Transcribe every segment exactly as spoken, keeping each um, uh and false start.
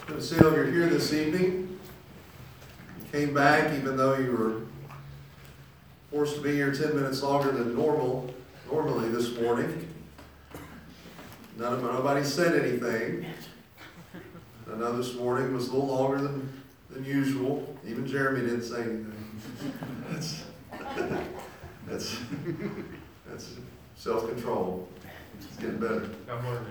Good to see all of you here this evening. You came back even though you were forced to be here ten minutes longer than normal, normally this morning. None of nobody said anything. I know this morning was a little longer than, than usual. Even Jeremy didn't say anything. That's that's that's self-control. It's getting better. I'm learning.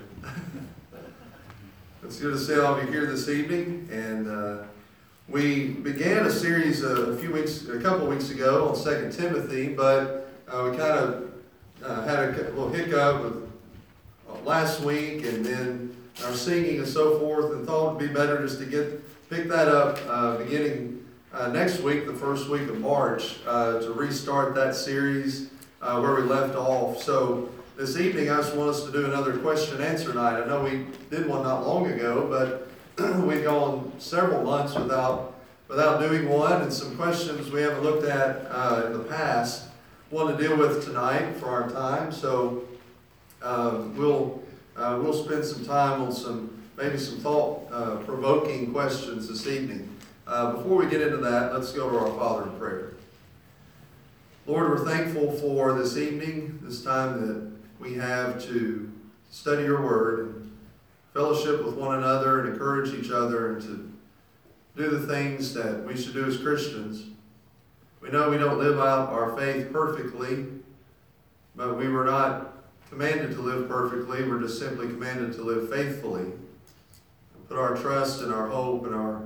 It's good to see all of you here this evening, and uh, we began a series uh, a few weeks, a couple weeks ago on Second Timothy, but uh, we kind of uh, had a little hiccup with uh, last week, and then our singing and so forth, and thought it'd be better just to get pick that up uh, beginning uh, next week, the first week of March, uh, to restart that series uh, where we left off. So this evening, I just want us to do another question and answer night. I know we did one not long ago, but we've gone several months without without doing one, and some questions we haven't looked at uh, in the past want to deal with tonight for our time. So uh, we'll uh, we'll spend some time on some maybe some thought uh, provoking questions this evening. Uh, before we get into that, let's go to our Father in prayer. Lord, we're thankful for this evening, this time that we have to study your word and fellowship with one another and encourage each other and to do the things that we should do as Christians. We know we don't live out our faith perfectly, but we were not commanded to live perfectly. We're just simply commanded to live faithfully. Put our trust and our hope and our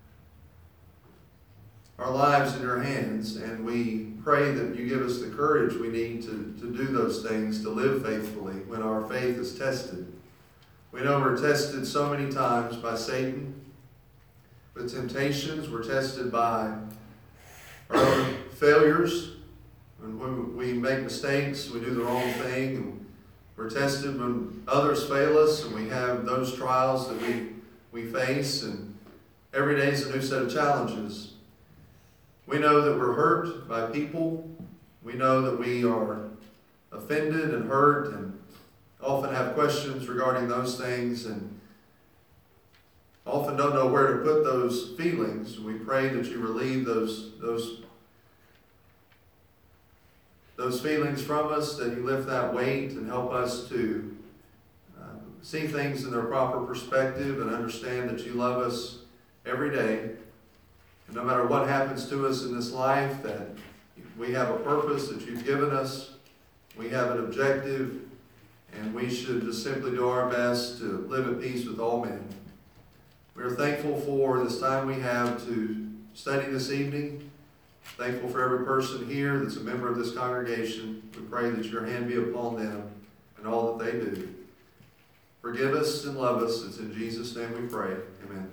our lives in your hands, and we pray that you give us the courage we need to, to do those things, to live faithfully when our faith is tested. We know we're tested so many times by Satan with temptations. We're tested by our own failures. When we make mistakes, we do the wrong thing. And we're tested when others fail us, and we have those trials that we, we face. And every day is a new set of challenges. We know that we're hurt by people. We know that we are offended and hurt and often have questions regarding those things and often don't know where to put those feelings. We pray that you relieve those, those, those feelings from us, that you lift that weight and help us to uh, see things in their proper perspective and understand that you love us every day. And no matter what happens to us in this life, that we have a purpose that you've given us, we have an objective, and we should just simply do our best to live at peace with all men. We are thankful for this time we have to study this evening. Thankful for every person here that's a member of this congregation. We pray that your hand be upon them and all that they do. Forgive us and love us. It's in Jesus' name we pray. Amen.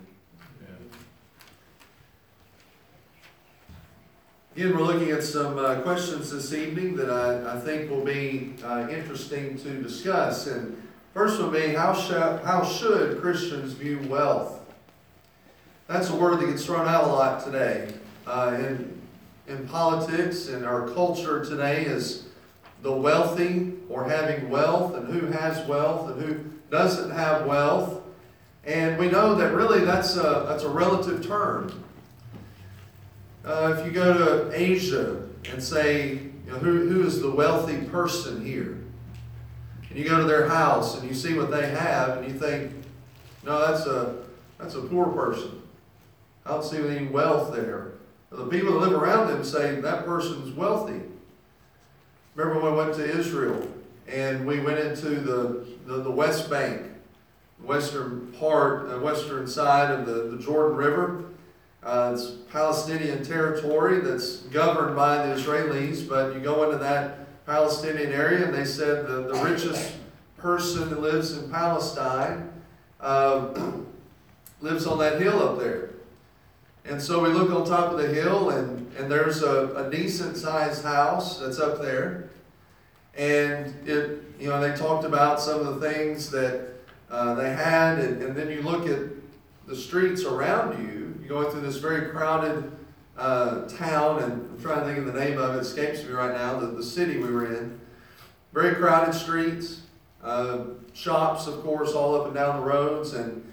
Again, we're looking at some uh, questions this evening that I, I think will be uh, interesting to discuss. And first one being, how, sh- how should Christians view wealth? That's a word that gets thrown out a lot today. Uh, in, in politics, in our culture today, is the wealthy or having wealth, and who has wealth and who doesn't have wealth. And we know that really that's a, that's a relative term. Uh, if you go to Asia and say, you know, who, who is the wealthy person here? And you go to their house and you see what they have and you think, no, that's a, that's a poor person. I don't see any wealth there. The people that live around them say that person's wealthy. Remember when we went to Israel and we went into the, the, the West Bank, western part, uh, western side of the, the Jordan River. Uh, it's Palestinian territory that's governed by the Israelis, but you go into that Palestinian area and they said the, the richest person that lives in Palestine uh, lives on that hill up there. And so we look on top of the hill and, and there's a, a decent sized house that's up there. And it, you know, they talked about some of the things that uh, they had, and, and then you look at the streets around you. Going through this very crowded uh, town, and I'm trying to think of the name of it, escapes me right now, the, the city we were in. Very crowded streets, uh, shops, of course, all up and down the roads, and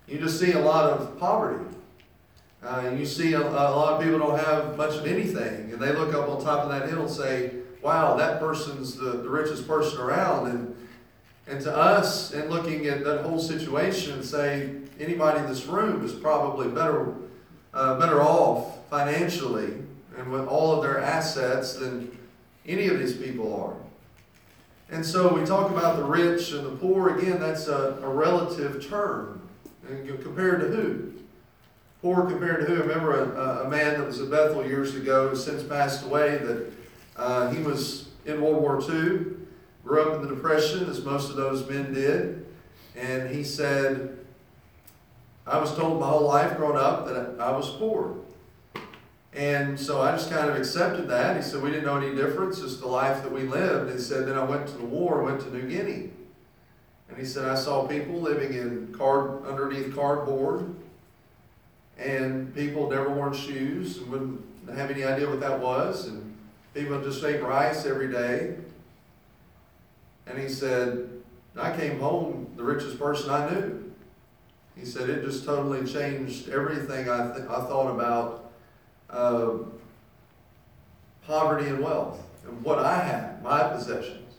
you just see a lot of poverty. Uh, you see a, a lot of people don't have much of anything, and they look up on top of that hill and say, wow, that person's the, the richest person around. And and to us, and looking at that whole situation, say anybody in this room is probably better uh, better off financially and with all of their assets than any of these people are. And so we talk about the rich and the poor. Again, that's a, a relative term. And compared to who? Poor compared to who? I remember a, a man that was at Bethel years ago, who's since passed away, that uh, he was in World War Two, grew up in the Depression, as most of those men did. And he said, I was told my whole life growing up that I was poor. And so I just kind of accepted that. He said, we didn't know any difference, just the life that we lived. And he said, then I went to the war, went to New Guinea. And he said, I saw people living in card underneath cardboard, and people never worn shoes and wouldn't have any idea what that was. And people just ate rice every day. And he said, I came home the richest person I knew. He said, it just totally changed everything I, th- I thought about uh, poverty and wealth and what I had, my possessions.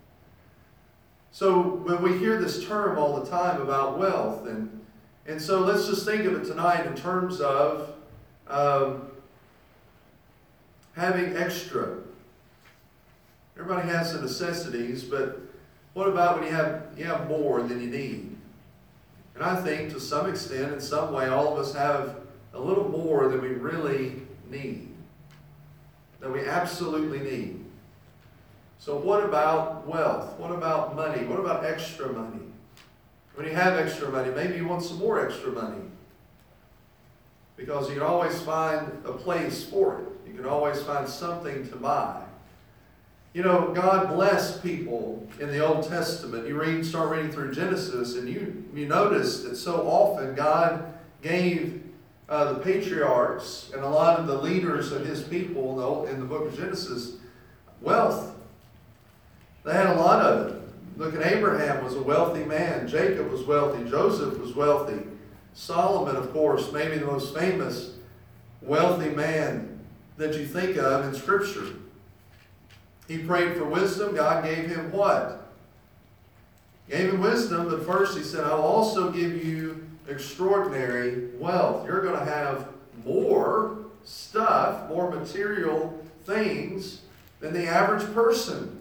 So when we hear this term all the time about wealth, and, and so let's just think of it tonight in terms of um, having extra. Everybody has the necessities, but what about when you have you have more than you need? And I think to some extent, in some way, all of us have a little more than we really need, that we absolutely need. So what about wealth? What about money? What about extra money? When you have extra money, maybe you want some more extra money, because you can always find a place for it. You can always find something to buy. You know, God blessed people in the Old Testament. You read, start reading through Genesis, and you, you notice that so often God gave uh, the patriarchs and a lot of the leaders of his people in the, Old, in the book of Genesis wealth. They had a lot of it. Look at Abraham was a wealthy man. Jacob was wealthy. Joseph was wealthy. Solomon, of course, maybe the most famous wealthy man that you think of in Scripture. He prayed for wisdom. God gave him what? Gave him wisdom, but first he said, I'll also give you extraordinary wealth. You're going to have more stuff, more material things than the average person.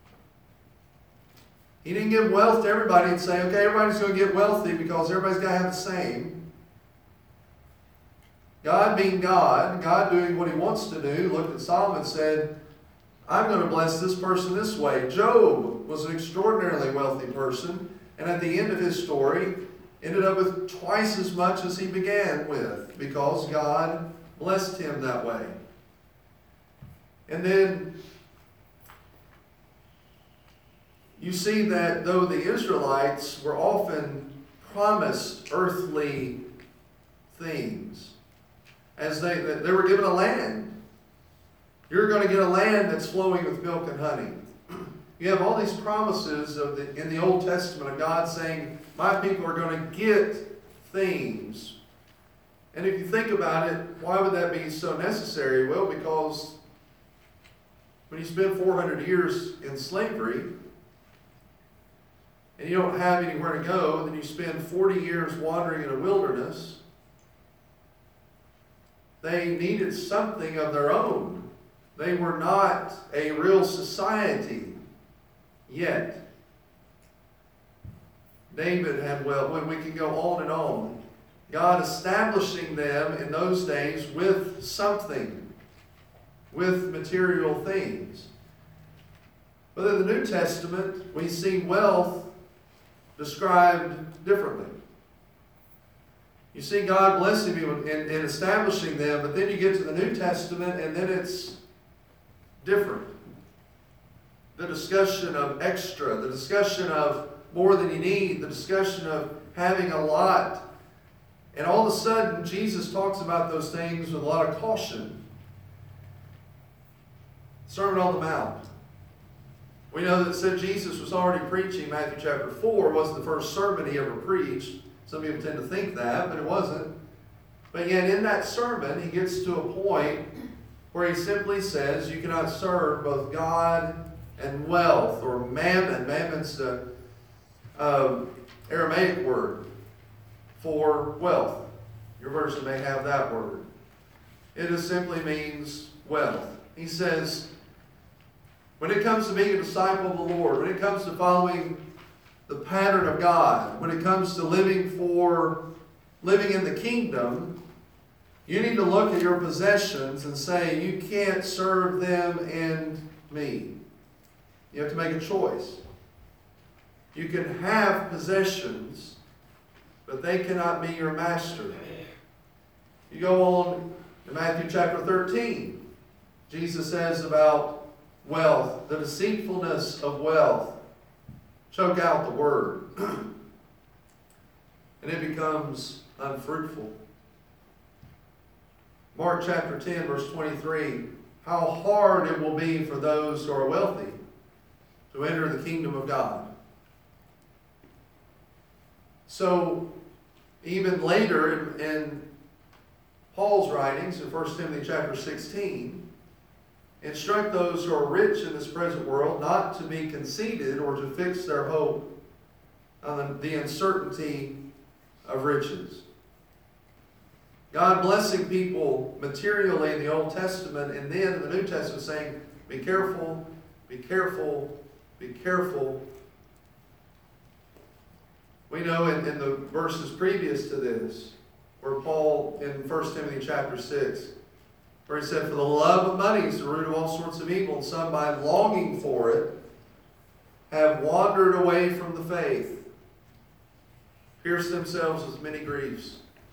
He didn't give wealth to everybody and say, okay, everybody's going to get wealthy because everybody's got to have the same. God being God, God doing what he wants to do, looked at Solomon and said, I'm going to bless this person this way. Job was an extraordinarily wealthy person, and at the end of his story, ended up with twice as much as he began with, because God blessed him that way. And then you see that though the Israelites were often promised earthly things, as they, they were given a land. You're going to get a land that's flowing with milk and honey. You have all these promises of the, in the Old Testament of God saying, my people are going to get things. And if you think about it, why would that be so necessary? Well, because when you spend four hundred years in slavery, and you don't have anywhere to go, then you spend forty years wandering in a wilderness. They needed something of their own. They were not a real society yet. David had, well, when we can go on and on, God establishing them in those days with something, with material things. But in the New Testament, we see wealth described differently. You see God blessing you and, and establishing them, but then you get to the New Testament and then it's different. The discussion of extra, the discussion of more than you need, the discussion of having a lot. And all of a sudden, Jesus talks about those things with a lot of caution. Sermon on the Mount. We know that said Jesus was already preaching. Matthew chapter four wasn't the first sermon he ever preached. Some people tend to think that, but it wasn't. But yet in that sermon, he gets to a point where he simply says you cannot serve both God and wealth, or mammon. Mammon's the uh, Aramaic word for wealth. Your version may have that word. It just simply means wealth. He says, when it comes to being a disciple of the Lord, when it comes to following the pattern of God, when it comes to living for living in the kingdom, you need to look at your possessions and say, you can't serve them and me. You have to make a choice. You can have possessions, but they cannot be your master. You go on in Matthew chapter thirteen. Jesus says about wealth, the deceitfulness of wealth. Choke out the word. And it becomes unfruitful. Mark chapter ten, verse twenty-three. How hard it will be for those who are wealthy to enter the kingdom of God. So, even later in, in Paul's writings, in First Timothy chapter sixteen, instruct those who are rich in this present world not to be conceited or to fix their hope on the uncertainty of riches. God blessing people materially in the Old Testament, and then in the New Testament saying, be careful, be careful, be careful. We know in, in the verses previous to this, where Paul in First Timothy chapter six, where he said, for the love of money is the root of all sorts of evil, and some by longing for it have wandered away from the faith, pierced themselves with many griefs.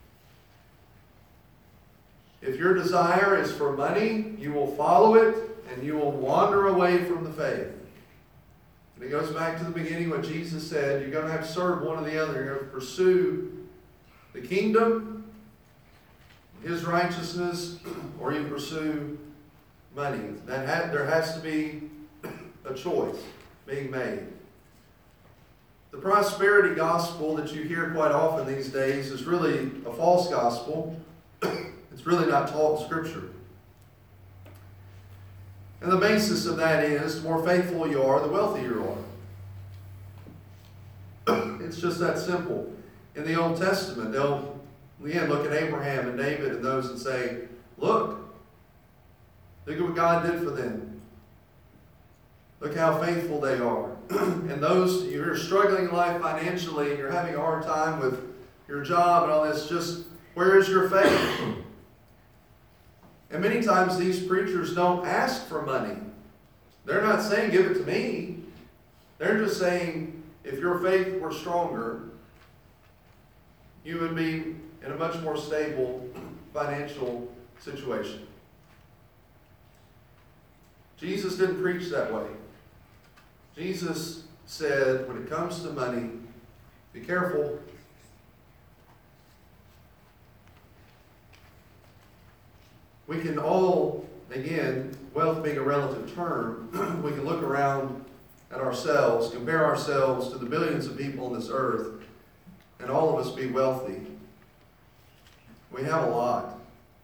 If your desire is for money, you will follow it, and you will wander away from the faith. And it goes back to the beginning what Jesus said, you're going to have to serve one or the other. You're going to pursue the kingdom, His righteousness, or you pursue money. That ha- there has to be a choice being made. The prosperity gospel that you hear quite often these days is really a false gospel. It's really not taught in Scripture. And the basis of that is, the more faithful you are, the wealthier you are. It's just that simple. In the Old Testament, they'll again look at Abraham and David and those and say, look, look at what God did for them. Look how faithful they are. And those, you're struggling in life financially and you're having a hard time with your job and all this, just where is your faith? And many times these preachers don't ask for money. They're not saying, give it to me. They're just saying, if your faith were stronger, you would be in a much more stable financial situation. Jesus didn't preach that way. Jesus said, when it comes to money, be careful. We can all, again, wealth being a relative term, we can look around at ourselves, compare ourselves to the billions of people on this earth, and all of us be wealthy. We have a lot.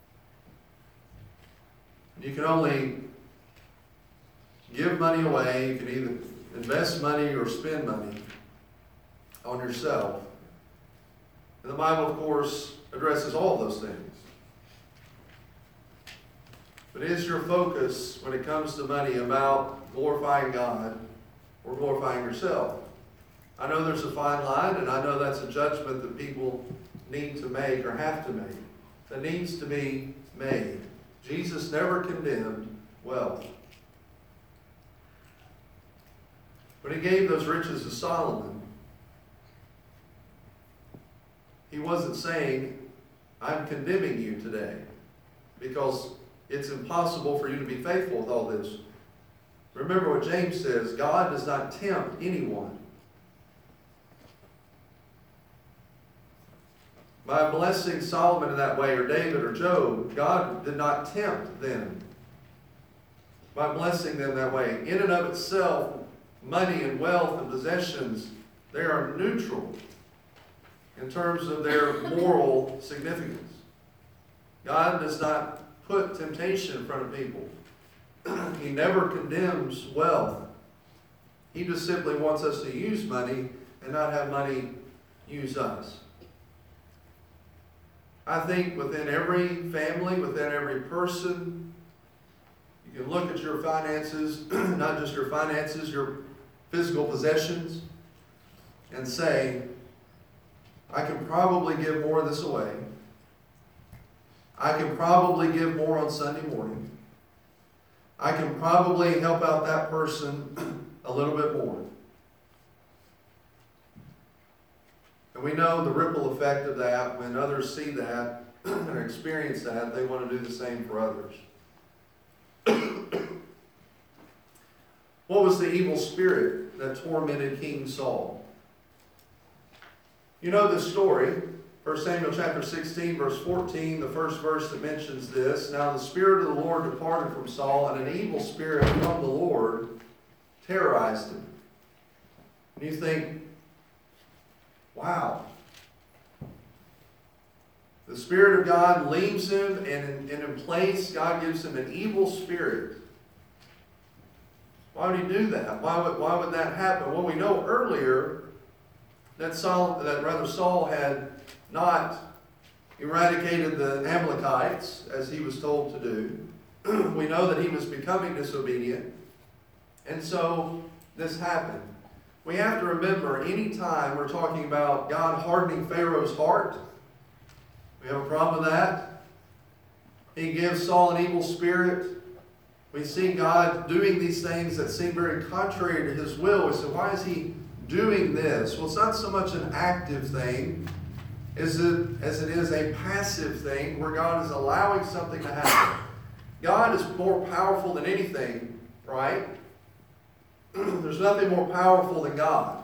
You can only give money away. You can either invest money or spend money on yourself. And the Bible, of course, addresses all those things. But is your focus, when it comes to money, about glorifying God or glorifying yourself? I know there's a fine line, and I know that's a judgment that people need to make or have to make. That needs to be made. Jesus never condemned wealth. When he gave those riches to Solomon, he wasn't saying, I'm condemning you today, because it's impossible for you to be faithful with all this. Remember what James says, God does not tempt anyone. By blessing Solomon in that way, or David or Job, God did not tempt them. By blessing them that way. In and of itself, money and wealth and possessions, they are neutral. in terms of their moral significance. God does not put temptation in front of people. He never condemns wealth. He just simply wants us to use money and not have money use us. I think within every family, within every person, you can look at your finances, not just your finances, your physical possessions, and say, I can probably give more of this away. I can probably give more on Sunday morning. I can probably help out that person a little bit more. And we know the ripple effect of that. When others see that and experience that, they want to do the same for others. What was the evil spirit that tormented King Saul? You know this story. First Samuel chapter sixteen, verse fourteen, the first verse that mentions this. Now the Spirit of the Lord departed from Saul, and an evil spirit from the Lord terrorized him. And you think, wow. The Spirit of God leaves him, and in, and in place, God gives him an evil spirit. Why would he do that? Why would, why would that happen? Well, we know earlier that Saul, that rather Saul had not eradicated the Amalekites as he was told to do. We know that he was becoming disobedient. And so this happened. We have to remember, any time we're talking about God hardening Pharaoh's heart, we have a problem with that. He gives Saul an evil spirit. We see God doing these things that seem very contrary to his will. We say, why is he doing this? Well, it's not so much an active thing as it, as it is a passive thing where God is allowing something to happen. God is more powerful than anything, right? There's nothing more powerful than God.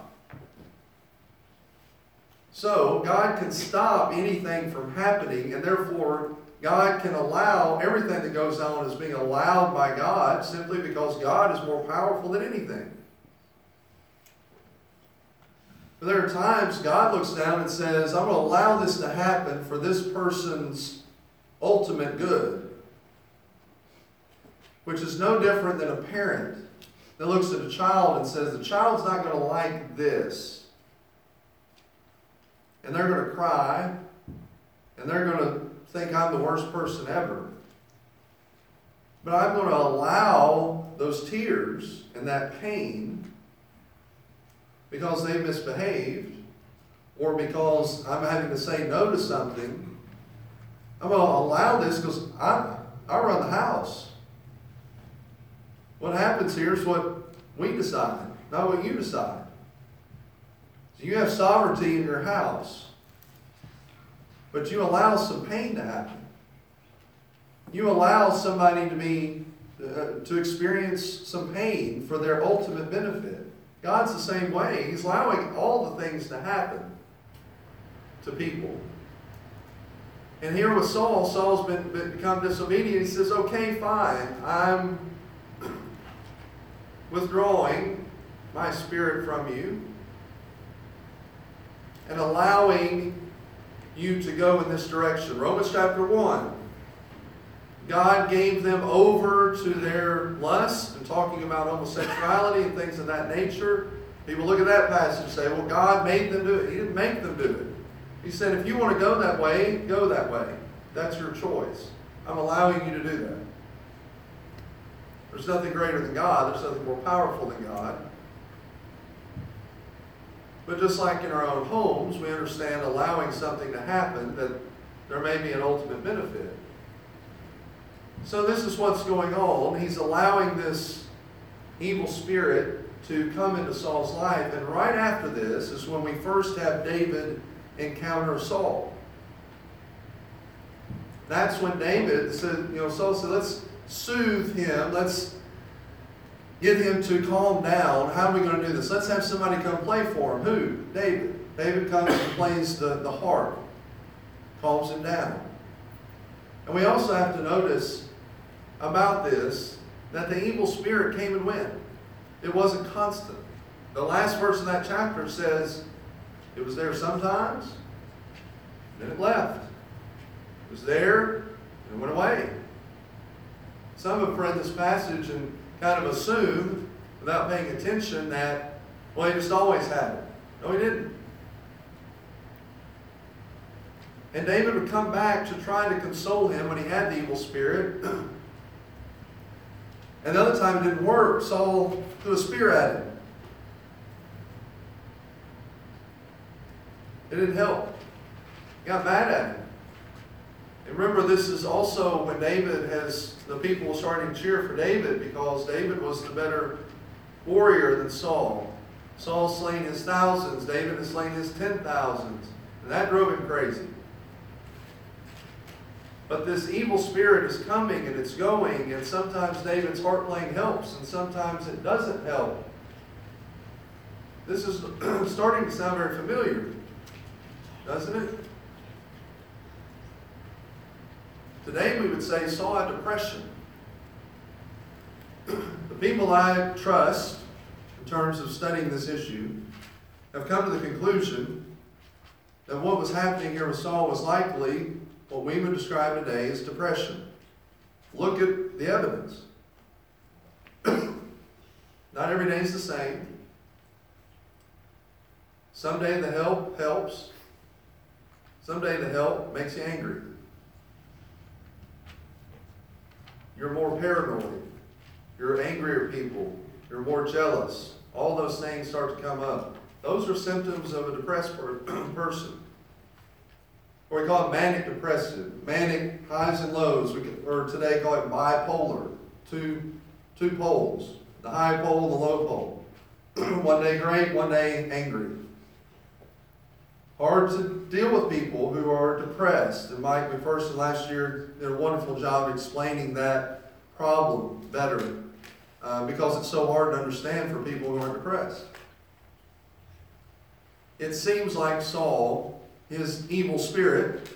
So, God can stop anything from happening, and therefore, God can allow everything that goes on as being allowed by God simply because God is more powerful than anything. But there are times God looks down and says, I'm going to allow this to happen for this person's ultimate good. Which is no different than a parent that looks at a child and says, the child's not going to like this. And they're going to cry, and they're going to think I'm the worst person ever. But I'm going to allow those tears and that pain because they misbehaved, or because I'm having to say no to something. I'm going to allow this because I I run the house. What happens here is what we decide, not what you decide. So you have sovereignty in your house, but you allow some pain to happen. You allow somebody to be uh, to experience some pain for their ultimate benefit. God's the same way. He's allowing all the things to happen to people. And here with Saul, Saul's been, been become disobedient. He says, okay, fine. I'm withdrawing my spirit from you and allowing you to go in this direction. Romans chapter one. God gave them over to their lust, and talking about homosexuality and things of that nature. People look at that passage and say, well, God made them do it. He didn't make them do it. He said, if you want to go that way, go that way. That's your choice. I'm allowing you to do that. There's nothing greater than God. There's nothing more powerful than God. But just like in our own homes, we understand allowing something to happen that there may be an ultimate benefit. So this is what's going on. He's allowing this evil spirit to come into Saul's life. And right after this is when we first have David encounter Saul. That's when David said, you know, Saul said, let's soothe him. Let's get him to calm down. How are we going to do this? Let's have somebody come play for him. Who? David. David comes and plays the, the harp. Calms him down. And we also have to notice about this that the evil spirit came and went. It wasn't constant. The last verse of that chapter says it was there sometimes then it left. It was there, and it went away. Some have read this passage and kind of assumed, without paying attention, that, well, he just always had it. No, he didn't. And David would come back to try to console him when he had the evil spirit. And the other time it didn't work. Saul threw a spear at him. It didn't help. He got mad at him. And remember, this is also when David has, the people starting to cheer for David because David was the better warrior than Saul. Saul slain his thousands, David has slain his ten thousands. And that drove him crazy. But this evil spirit is coming and it's going, and sometimes David's heart playing helps, and sometimes it doesn't help. This is starting to sound very familiar, doesn't it? Today we would say Saul had depression. The people I trust, in terms of studying this issue, have come to the conclusion that what was happening here with Saul was likely what we would describe today as depression. Look at the evidence. Not every day is the same. Someday the help helps. Someday the help makes you angry. You're more paranoid. You're angrier people. You're more jealous. All those things start to come up. Those are symptoms of a depressed per- person. Or we call it manic depressive. Manic highs and lows. We could, or today call it bipolar. Two, two poles. The high pole, the low pole. One day great, one day angry. Hard to deal with people who are depressed. And Mike McPherson last year did a wonderful job explaining that problem better. Uh, because it's so hard to understand for people who are depressed. It seems like Saul, his evil spirit,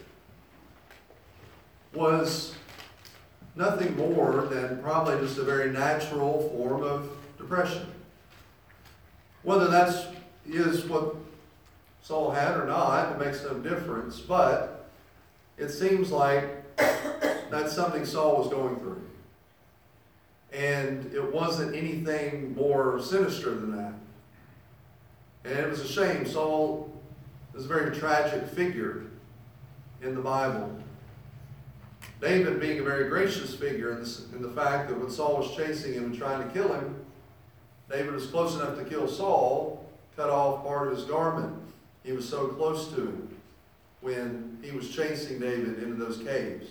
was nothing more than probably just a very natural form of depression. Whether that's is what Saul had or not, it makes no difference, but it seems like that's something Saul was going through. And it wasn't anything more sinister than that. And it was a shame. Saul is a very tragic figure in the Bible. David being a very gracious figure in the, in the fact that when Saul was chasing him and trying to kill him, David was close enough to kill Saul, cut off part of his garment. He was so close to him when he was chasing David into those caves.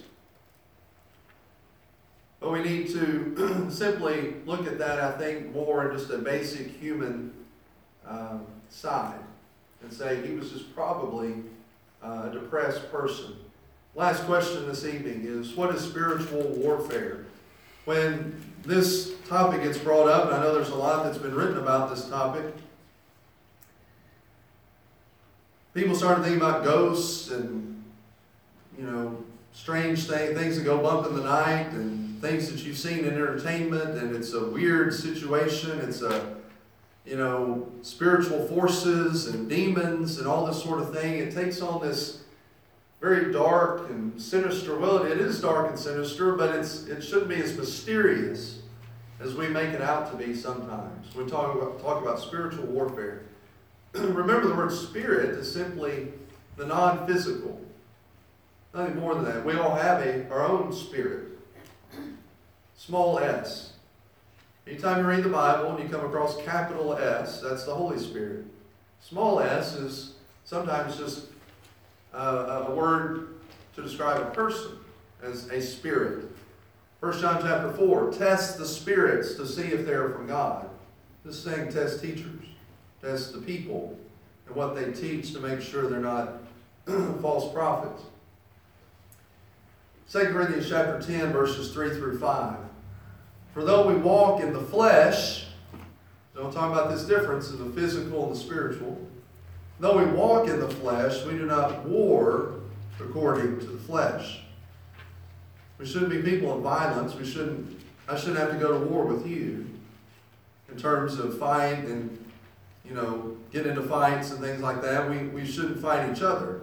But we need to simply look at that, I think, more in just a basic human um, side and say he was just probably uh, a depressed person. Last question this evening is, what is spiritual warfare? When this topic gets brought up, and I know there's a lot that's been written about this topic, people started thinking about ghosts and, you know, strange things, things that go bump in the night and things that you've seen in entertainment, and it's a weird situation. It's a, you know, spiritual forces and demons and all this sort of thing. It takes on this very dark and sinister, well, it is dark and sinister, but it's it shouldn't be as mysterious as we make it out to be sometimes. We talk about, talk about spiritual warfare. Remember, the word spirit is simply the non-physical. Nothing more than that. We all have a, our own spirit. Small s. Anytime you read the Bible and you come across capital S, that's the Holy Spirit. Small s is sometimes just uh, a word to describe a person as a spirit. First John chapter four, test the spirits to see if they're from God. This is saying test teachers, test the people and what they teach to make sure they're not false prophets. Second Corinthians chapter ten, verses three through five. For though we walk in the flesh, don't talk about this difference in the physical and the spiritual. Though we walk in the flesh, we do not war according to the flesh. We shouldn't be people of violence. We shouldn't. I shouldn't have to go to war with you in terms of fight and, you know, get into fights and things like that. We we shouldn't fight each other.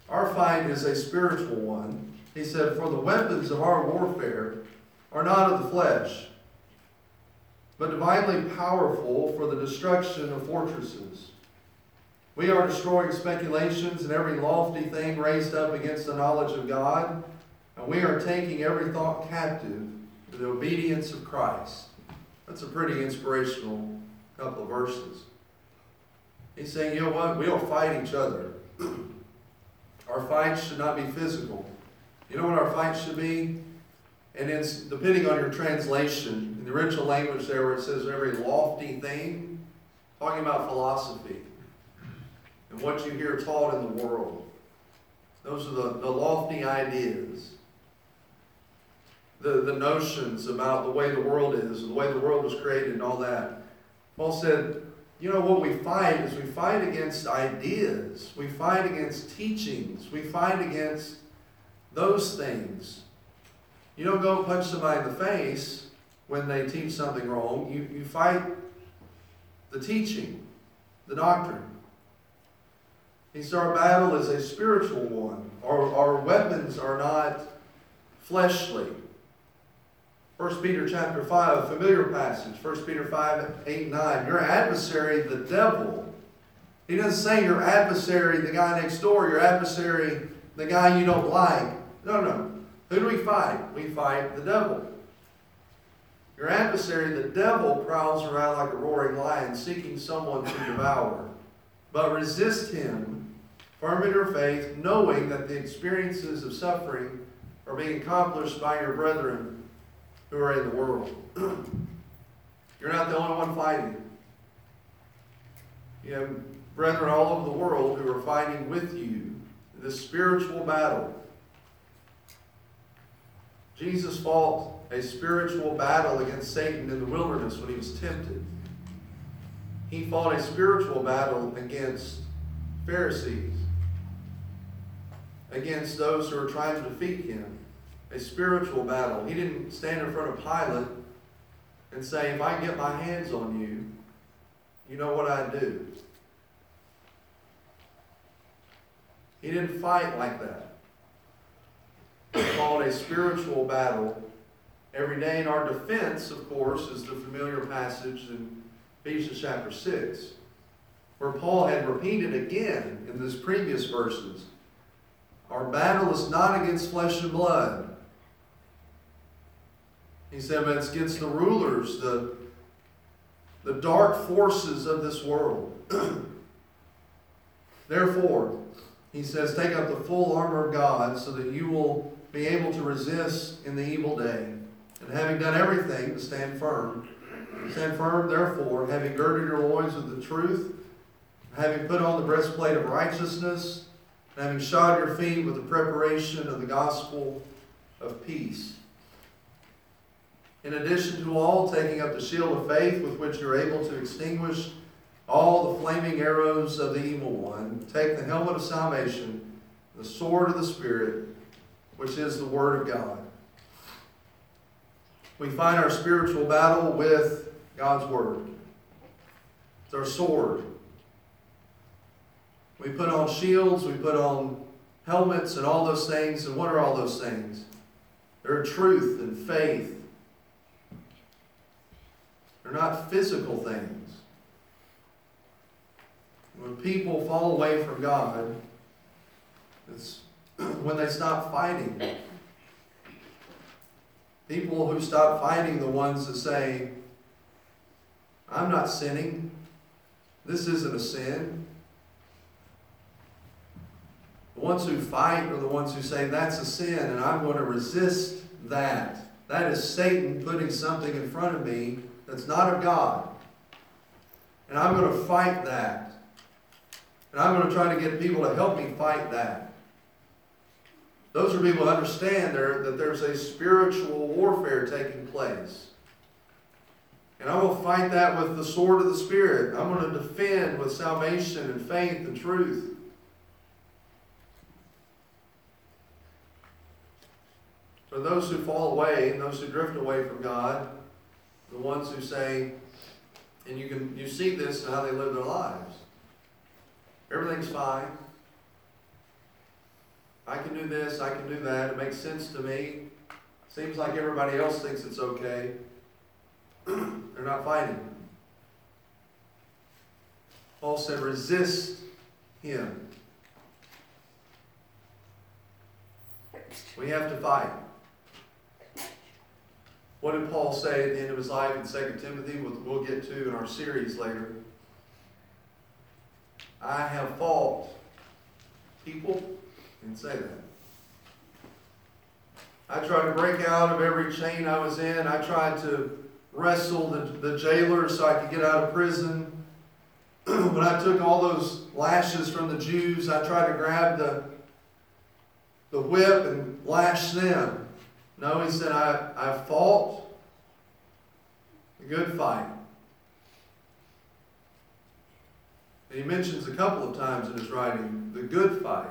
Our fight is a spiritual one. He said, for the weapons of our warfare are not of the flesh, but divinely powerful for the destruction of fortresses. We are destroying speculations and every lofty thing raised up against the knowledge of God, and we are taking every thought captive to the obedience of Christ. That's a pretty inspirational couple of verses. He's saying, you know what? We'll fight each other. Our fights should not be physical. You know what our fight should be? And it's depending on your translation, in the original language there where it says every lofty thing, talking about philosophy and what you hear taught in the world. Those are the, the lofty ideas. The, the notions about the way the world is, the way the world was created and all that. Paul said, you know, what we fight is we fight against ideas. We fight against teachings. We fight against those things. You don't go punch somebody in the face when they teach something wrong. You, you fight the teaching, the doctrine. He said our battle is a spiritual one. Our, our weapons are not fleshly. First Peter chapter five, a familiar passage. First Peter five, eight, and nine. Your adversary, the devil. He doesn't say your adversary, the guy next door, your adversary, the guy you don't like. No, no. Who do we fight? We fight the devil. Your adversary, the devil, prowls around like a roaring lion, seeking someone to devour. But resist him, firm in your faith, knowing that the experiences of suffering are being accomplished by your brethren who are in the world. You're not the only one fighting. You have brethren all over the world who are fighting with you in this spiritual battle. Jesus fought a spiritual battle against Satan in the wilderness when he was tempted. He fought a spiritual battle against Pharisees, against those who are trying to defeat him. A spiritual battle. He didn't stand in front of Pilate and say, if I can get my hands on you, you know what I'd do. He didn't fight like that. He fought a spiritual battle every day. And our defense, of course, is the familiar passage in Ephesians chapter six, where Paul had repeated again in these previous verses, our battle is not against flesh and blood. He said, but it's against the rulers, the, the dark forces of this world. Therefore, he says, take up the full armor of God so that you will be able to resist in the evil day. And having done everything to stand firm, stand firm, therefore, having girded your loins with the truth, having put on the breastplate of righteousness, and having shod your feet with the preparation of the gospel of peace. In addition to all, taking up the shield of faith with which you're able to extinguish all the flaming arrows of the evil one. Take the helmet of salvation, the sword of the Spirit, which is the Word of God. We find our spiritual battle with God's Word. It's our sword. We put on shields, we put on helmets and all those things. And what are all those things? They're truth and faith. They're not physical things. When people fall away from God, it's when they stop fighting. People who stop fighting, the ones that say, I'm not sinning. This isn't a sin. The ones who fight are the ones who say, that's a sin, and I'm going to resist that. That is Satan putting something in front of me that's not of God. And I'm going to fight that. And I'm going to try to get people to help me fight that. Those are people who understand there, that there's a spiritual warfare taking place. And I will fight that with the sword of the Spirit. I'm going to defend with salvation and faith and truth. For those who fall away and those who drift away from God, the ones who say, and you can you see this in how they live their lives. Everything's fine. I can do this, I can do that, it makes sense to me. Seems like everybody else thinks it's okay. They're not fighting. Paul said, resist him. We have to fight. What did Paul say at the end of his life in Second Timothy, which we'll get to in our series later? I have fought. People didn't say that. I tried to break out of every chain I was in. I tried to wrestle the, the jailer so I could get out of prison. When I took all those lashes from the Jews, I tried to grab the, the whip and lash them. No, he said, I, I fought a good fight. And he mentions a couple of times in his writing, the good fight.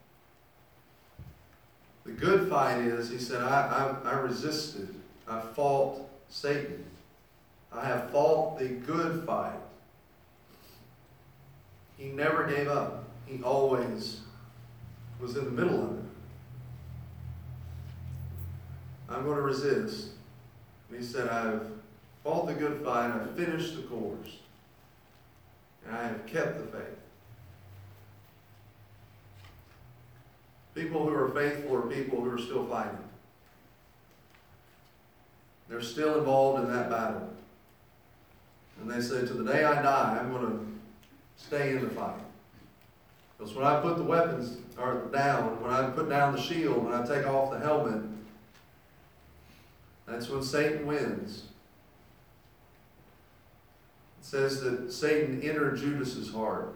The good fight is, he said, I, I, I resisted. I fought Satan. I have fought the good fight. He never gave up. He always was in the middle of it. I'm going to resist. And he said, I have fought the good fight. I have finished the course. And I have kept the faith. People who are faithful are people who are still fighting. They're still involved in that battle. And they say, to the day I die, I'm going to stay in the fight. Because when I put the weapons or down, when I put down the shield, when I take off the helmet, that's when Satan wins. It says that Satan entered Judas's heart.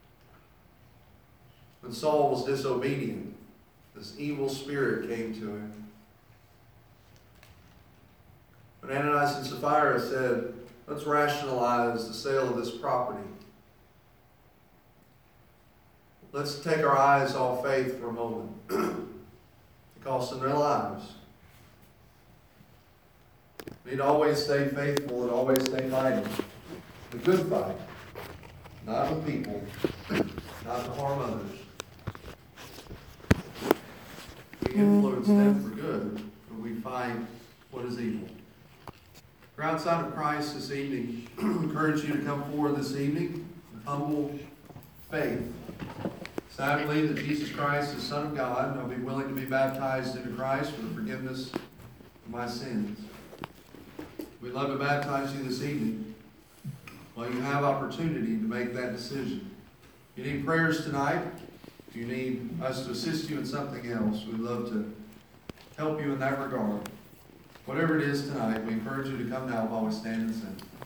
When Saul was disobedient, this evil spirit came to him. When Ananias and Sapphira said, let's rationalize the sale of this property. Let's take our eyes off faith for a moment. It cost them their lives. We need to always stay faithful and always stay fighting. The good fight. Not the people. Not to harm others. We influence them for good, but we fight what is evil. If you're outside of Christ this evening, I encourage you to come forward this evening with humble faith. So I believe that Jesus Christ is the Son of God, and I'll be willing to be baptized into Christ for the forgiveness of my sins. We'd love to baptize you this evening while you have opportunity to make that decision. If you need prayers tonight, if you need us to assist you in something else, we'd love to help you in that regard. Whatever it is tonight, we encourage you to come now while we stand and sing.